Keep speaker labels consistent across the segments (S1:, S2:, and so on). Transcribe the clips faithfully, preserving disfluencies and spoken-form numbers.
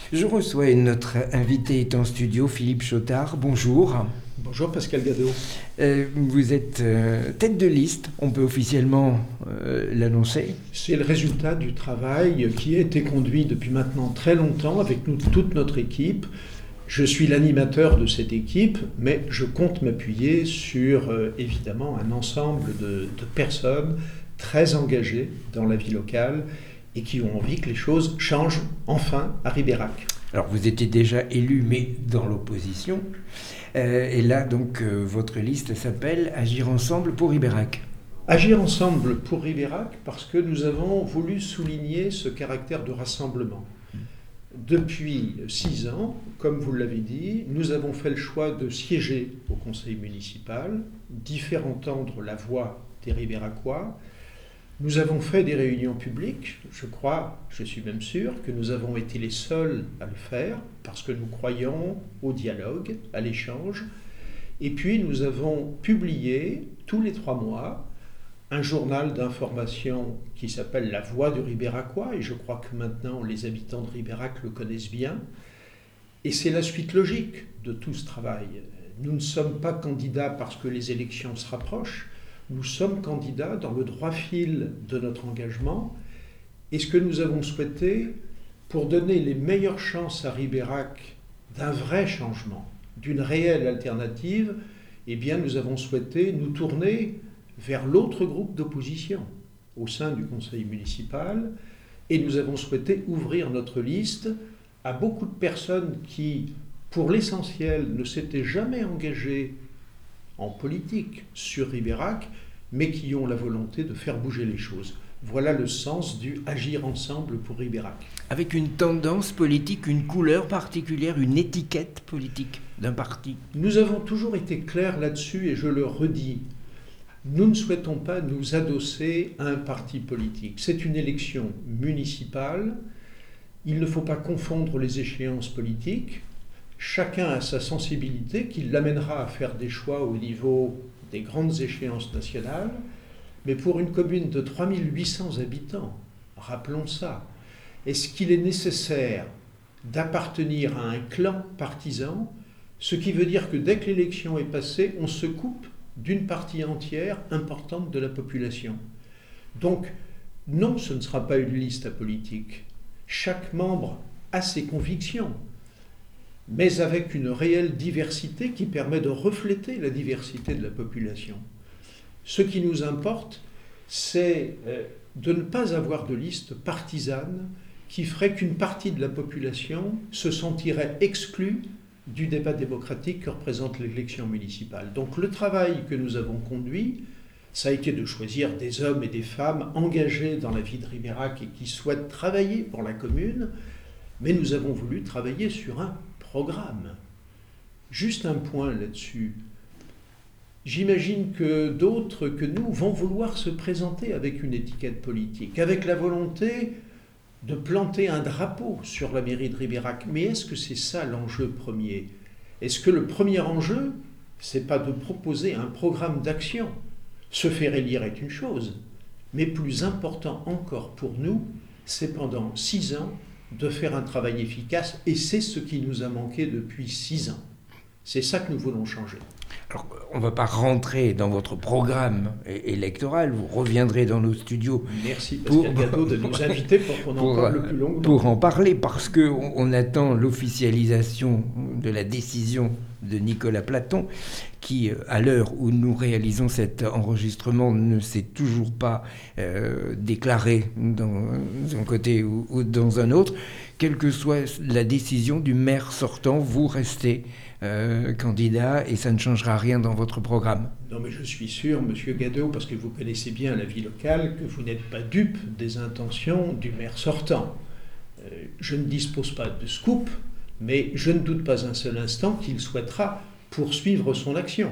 S1: Je reçois et notre invité est en studio, Philippe Chautard. Bonjour.
S2: Bonjour Pascal Gadeau.
S1: Euh, vous êtes euh, tête de liste, on peut officiellement euh, l'annoncer.
S2: C'est le résultat du travail qui a été conduit depuis maintenant très longtemps avec nous, toute notre équipe. Je suis l'animateur de cette équipe, mais je compte m'appuyer sur euh, évidemment un ensemble de, de personnes très engagées dans la vie locale et qui ont envie que les choses changent enfin à Ribérac.
S1: Alors vous étiez déjà élu, mais dans l'opposition. Euh, et là, donc, euh, votre liste s'appelle « Agir ensemble pour Ribérac ».
S2: Agir ensemble pour Ribérac parce que nous avons voulu souligner ce caractère de rassemblement. Depuis six ans, comme vous l'avez dit, nous avons fait le choix de siéger au conseil municipal, d'y faire entendre la voix des Ribéracois. Nous avons fait des réunions publiques, je crois, je suis même sûr, que nous avons été les seuls à le faire, parce que nous croyons au dialogue, à l'échange. Et puis nous avons publié, tous les trois mois, un journal d'information qui s'appelle La Voix du Ribéracois, et je crois que maintenant les habitants de Ribérac le connaissent bien. Et c'est la suite logique de tout ce travail. Nous ne sommes pas candidats parce que les élections se rapprochent. Nous sommes candidats dans le droit fil de notre engagement et ce que nous avons souhaité pour donner les meilleures chances à Ribérac d'un vrai changement, d'une réelle alternative, eh bien nous avons souhaité nous tourner vers l'autre groupe d'opposition au sein du conseil municipal et nous avons souhaité ouvrir notre liste à beaucoup de personnes qui, pour l'essentiel, ne s'étaient jamais engagées en politique sur Ribérac, mais qui ont la volonté de faire bouger les choses. Voilà le sens du agir ensemble pour Ribérac.
S1: Avec une tendance politique, une couleur particulière, une étiquette politique d'un parti.
S2: Nous avons toujours été clairs là-dessus et je le redis. Nous ne souhaitons pas nous adosser à un parti politique. C'est une élection municipale. Il ne faut pas confondre les échéances politiques. Chacun a sa sensibilité qui l'amènera à faire des choix au niveau des grandes échéances nationales, mais pour une commune de trois mille huit cents habitants, rappelons ça, est-ce qu'il est nécessaire d'appartenir à un clan partisan, ce qui veut dire que dès que l'élection est passée, on se coupe d'une partie entière importante de la population. Donc, non, ce ne sera pas une liste apolitique. Chaque membre a ses convictions, mais avec une réelle diversité qui permet de refléter la diversité de la population. Ce qui nous importe, c'est de ne pas avoir de liste partisane qui ferait qu'une partie de la population se sentirait exclue du débat démocratique que représente l'élection municipale. Donc le travail que nous avons conduit, ça a été de choisir des hommes et des femmes engagés dans la vie de Ribérac et qui souhaitent travailler pour la commune, mais nous avons voulu travailler sur un programme. Juste un point là-dessus. J'imagine que d'autres que nous vont vouloir se présenter avec une étiquette politique, avec la volonté de planter un drapeau sur la mairie de Ribérac. Mais est-ce que c'est ça l'enjeu premier ? Est-ce que le premier enjeu, c'est pas de proposer un programme d'action ? Se faire élire est une chose, mais plus important encore pour nous, c'est pendant six ans de faire un travail efficace, et c'est ce qui nous a manqué depuis six ans. C'est ça que nous voulons changer.
S1: Alors, on ne va pas rentrer dans votre programme électoral, vous reviendrez dans nos studios.
S2: Merci Pascal Gadeau de nous inviter pour qu'on en parle le plus longuement.
S1: Pour en parler, parce qu'on on attend l'officialisation de la décision de Nicolas Platon, qui, à l'heure où nous réalisons cet enregistrement, ne s'est toujours pas euh, déclaré dans un côté ou, ou dans un autre. Quelle que soit la décision du maire sortant, vous restez euh, candidat et ça ne changera rien dans votre programme.
S2: Non, mais je suis sûr, monsieur Gadeau, parce que vous connaissez bien la vie locale, que vous n'êtes pas dupe des intentions du maire sortant. Euh, je ne dispose pas de scoop, mais je ne doute pas un seul instant qu'il souhaitera poursuivre son action.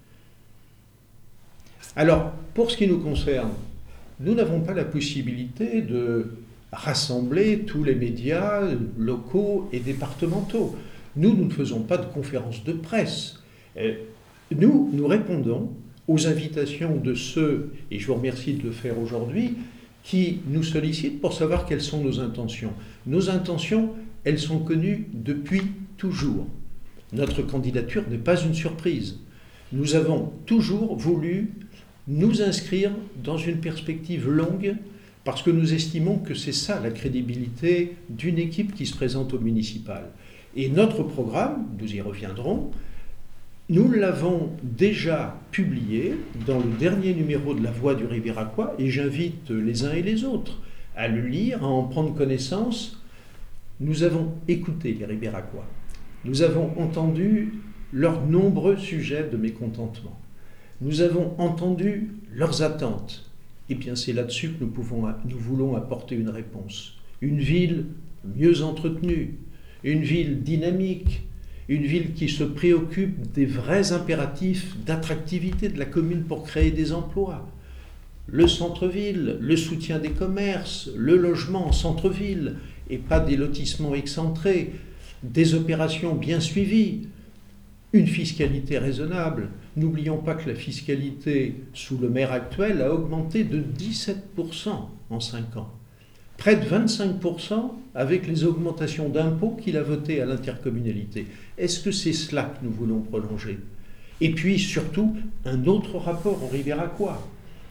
S2: Alors, pour ce qui nous concerne, nous n'avons pas la possibilité de rassembler tous les médias locaux et départementaux. Nous, nous ne faisons pas de conférences de presse. Nous, nous répondons aux invitations de ceux, et je vous remercie de le faire aujourd'hui, qui nous sollicitent pour savoir quelles sont nos intentions. Nos intentions, elles sont connues depuis toujours. Notre candidature n'est pas une surprise. Nous avons toujours voulu nous inscrire dans une perspective longue parce que nous estimons que c'est ça la crédibilité d'une équipe qui se présente au municipal. Et notre programme, nous y reviendrons, nous l'avons déjà publié dans le dernier numéro de La Voix du Ribéracois et j'invite les uns et les autres à le lire, à en prendre connaissance. Nous avons écouté les Ribéracois. Nous avons entendu leurs nombreux sujets de mécontentement. Nous avons entendu leurs attentes. Et bien c'est là-dessus que nous, pouvons, nous voulons apporter une réponse. Une ville mieux entretenue, une ville dynamique, une ville qui se préoccupe des vrais impératifs d'attractivité de la commune pour créer des emplois. Le centre-ville, le soutien des commerces, le logement en centre-ville, et pas des lotissements excentrés, des opérations bien suivies, une fiscalité raisonnable. N'oublions pas que la fiscalité sous le maire actuel a augmenté de dix-sept pour cent en cinq ans. Près de vingt-cinq pour cent avec les augmentations d'impôts qu'il a votées à l'intercommunalité. Est-ce que c'est cela que nous voulons prolonger? Et puis surtout, un autre rapport au Ribéracois.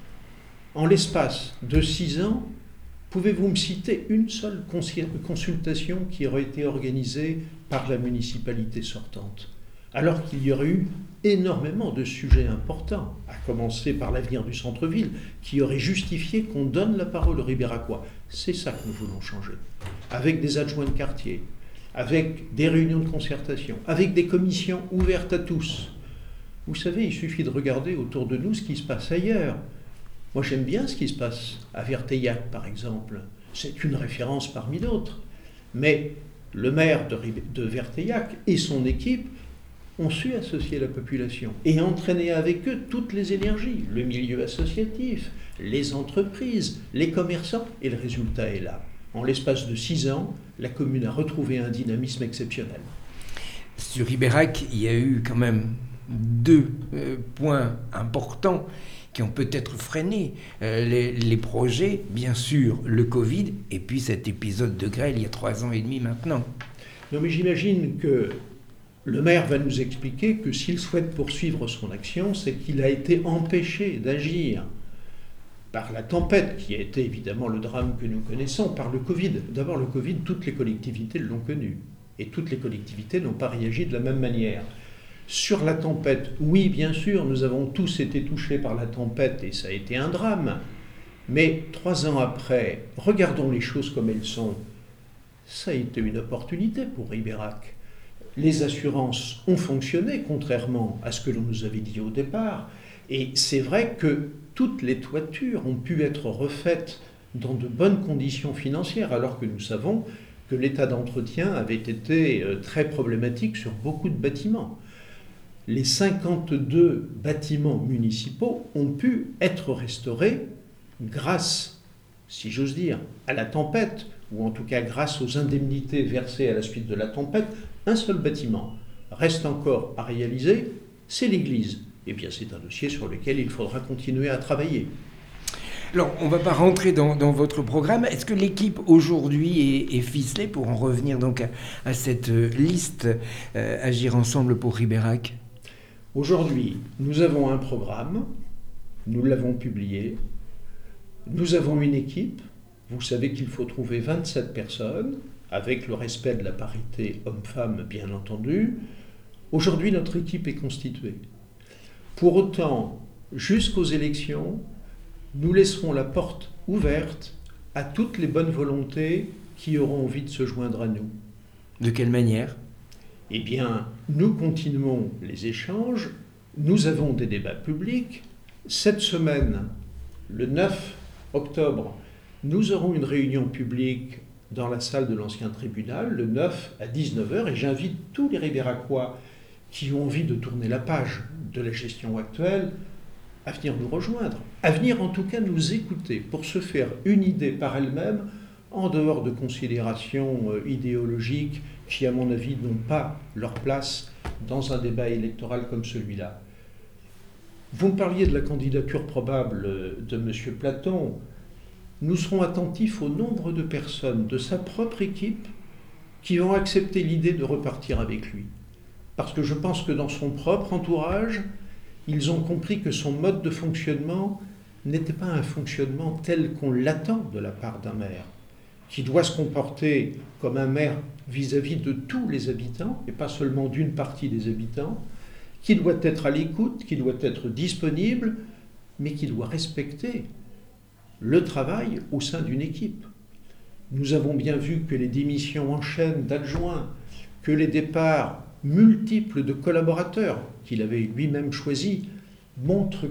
S2: En l'espace de six ans, pouvez-vous me citer une seule consultation qui aurait été organisée par la municipalité sortante? Alors qu'il y aurait eu énormément de sujets importants, à commencer par l'avenir du centre-ville, qui aurait justifié qu'on donne la parole aux Ribéracois. C'est ça que nous voulons changer. Avec des adjoints de quartier, avec des réunions de concertation, avec des commissions ouvertes à tous. Vous savez, il suffit de regarder autour de nous ce qui se passe ailleurs. Moi, j'aime bien ce qui se passe à Verteillac, par exemple. C'est une référence parmi d'autres. Mais le maire de, de Verteillac et son équipe ont su associer la population et entraîner avec eux toutes les énergies, le milieu associatif, les entreprises, les commerçants, et le résultat est là. En l'espace de six ans, la commune a retrouvé un dynamisme exceptionnel.
S1: Sur Ribérac, il y a eu quand même deux euh, points importants qui ont peut-être freiné euh, les, les projets, bien sûr le Covid, et puis cet épisode de grêle il y a trois ans et demi maintenant.
S2: Non mais j'imagine que le maire va nous expliquer que s'il souhaite poursuivre son action, c'est qu'il a été empêché d'agir par la tempête, qui a été évidemment le drame que nous connaissons, par le Covid. D'abord le Covid, toutes les collectivités l'ont connu, et toutes les collectivités n'ont pas réagi de la même manière. Sur la tempête, oui, bien sûr, nous avons tous été touchés par la tempête, et ça a été un drame. Mais trois ans après, regardons les choses comme elles sont. Ça a été une opportunité pour Ribérac. Les assurances ont fonctionné, contrairement à ce que l'on nous avait dit au départ. Et c'est vrai que toutes les toitures ont pu être refaites dans de bonnes conditions financières, alors que nous savons que l'état d'entretien avait été très problématique sur beaucoup de bâtiments. Les cinquante-deux bâtiments municipaux ont pu être restaurés grâce, si j'ose dire, à la tempête, ou en tout cas grâce aux indemnités versées à la suite de la tempête. Un seul bâtiment reste encore à réaliser, c'est l'église. Eh bien, c'est un dossier sur lequel il faudra continuer à travailler.
S1: Alors, on ne va pas rentrer dans, dans votre programme. Est-ce que l'équipe aujourd'hui est, est ficelée pour en revenir donc à, à cette liste euh, Agir ensemble pour Ribérac?
S2: Aujourd'hui, nous avons un programme, nous l'avons publié, nous avons une équipe. Vous savez qu'il faut trouver vingt-sept personnes, avec le respect de la parité homme-femme, bien entendu. Aujourd'hui, notre équipe est constituée. Pour autant, jusqu'aux élections, nous laisserons la porte ouverte à toutes les bonnes volontés qui auront envie de se joindre à nous.
S1: De quelle manière?
S2: Eh bien, nous continuons les échanges, nous avons des débats publics. Cette semaine, le neuf octobre, nous aurons une réunion publique dans la salle de l'ancien tribunal, le neuf à dix-neuf heures, et j'invite tous les Ribéracois qui ont envie de tourner la page de la gestion actuelle à venir nous rejoindre, à venir en tout cas nous écouter pour se faire une idée par elle-même, en dehors de considérations idéologiques qui, à mon avis, n'ont pas leur place dans un débat électoral comme celui-là. Vous me parliez de la candidature probable de M. Platon. Nous serons attentifs au nombre de personnes de sa propre équipe qui vont accepter l'idée de repartir avec lui. Parce que je pense que dans son propre entourage, ils ont compris que son mode de fonctionnement n'était pas un fonctionnement tel qu'on l'attend de la part d'un maire, qui doit se comporter comme un maire vis-à-vis de tous les habitants, et pas seulement d'une partie des habitants, qui doit être à l'écoute, qui doit être disponible, mais qui doit respecter le travail au sein d'une équipe. Nous avons bien vu que les démissions en chaîne d'adjoints, que les départs multiples de collaborateurs qu'il avait lui-même choisis, montrent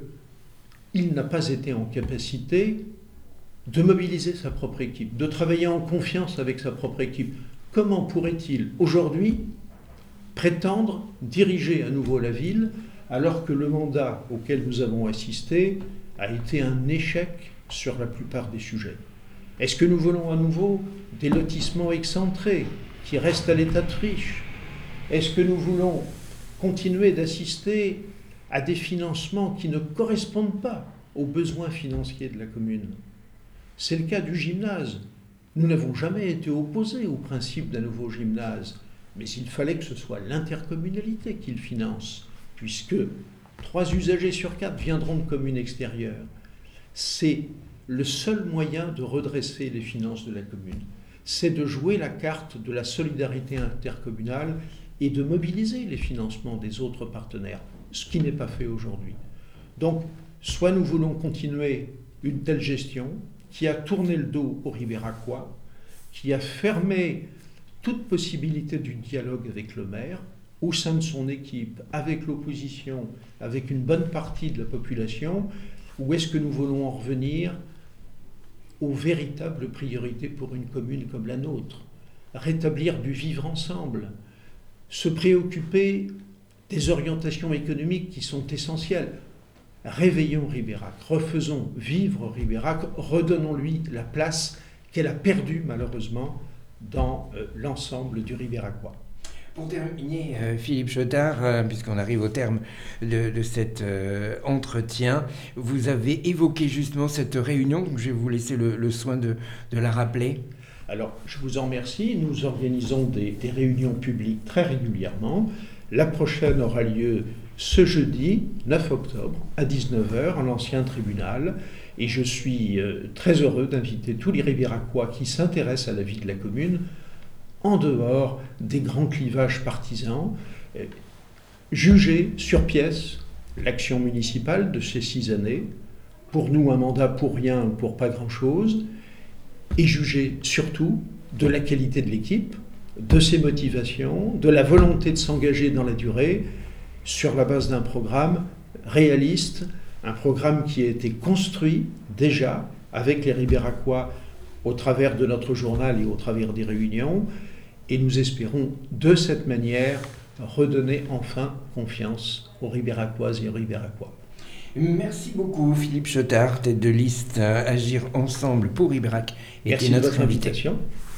S2: qu'il n'a pas été en capacité de mobiliser sa propre équipe, de travailler en confiance avec sa propre équipe. Comment pourrait-il aujourd'hui prétendre diriger à nouveau la ville alors que le mandat auquel nous avons assisté a été un échec sur la plupart des sujets? Est-ce que nous voulons à nouveau des lotissements excentrés qui restent à l'état de friche? Est-ce que nous voulons continuer d'assister à des financements qui ne correspondent pas aux besoins financiers de la commune? C'est le cas du gymnase. Nous n'avons jamais été opposés au principe d'un nouveau gymnase, mais il fallait que ce soit l'intercommunalité qui le finance, puisque trois usagers sur quatre viendront de communes extérieures. C'est le seul moyen de redresser les finances de la commune. C'est de jouer la carte de la solidarité intercommunale et de mobiliser les financements des autres partenaires, ce qui n'est pas fait aujourd'hui. Donc, soit nous voulons continuer une telle gestion qui a tourné le dos aux Ribéracois, qui a fermé toute possibilité du dialogue avec le maire, au sein de son équipe, avec l'opposition, avec une bonne partie de la population, ou est-ce que nous voulons en revenir aux véritables priorités pour une commune comme la nôtre? Rétablir du vivre ensemble, se préoccuper des orientations économiques qui sont essentielles. Réveillons Ribérac, refaisons vivre Ribérac, redonnons-lui la place qu'elle a perdue malheureusement dans euh, l'ensemble du Ribéracois.
S1: Pour terminer, euh, Philippe Chautard, euh, puisqu'on arrive au terme de, de cet euh, entretien, vous avez évoqué justement cette réunion, donc je vais vous laisser le, le soin de, de la rappeler.
S2: Alors, je vous en remercie. Nous organisons des, des réunions publiques très régulièrement. La prochaine aura lieu ce jeudi neuf octobre à dix-neuf heures à l'ancien tribunal. Et je suis euh, très heureux d'inviter tous les Ribéracois qui s'intéressent à la vie de la commune en dehors des grands clivages partisans, euh, juger sur pièce l'action municipale de ces six années, pour nous un mandat pour rien ou pour pas grand-chose, et juger surtout de la qualité de l'équipe, de ses motivations, de la volonté de s'engager dans la durée, sur la base d'un programme réaliste, un programme qui a été construit déjà avec les Ribéracois au travers de notre journal et au travers des réunions, et nous espérons de cette manière redonner enfin confiance aux Ribéracoises et aux Ribéracois.
S1: Merci beaucoup Philippe Chautard, tête de liste euh, Agir Ensemble pour Ribérac, était
S2: Merci de
S1: notre
S2: votre
S1: invité.
S2: invitation.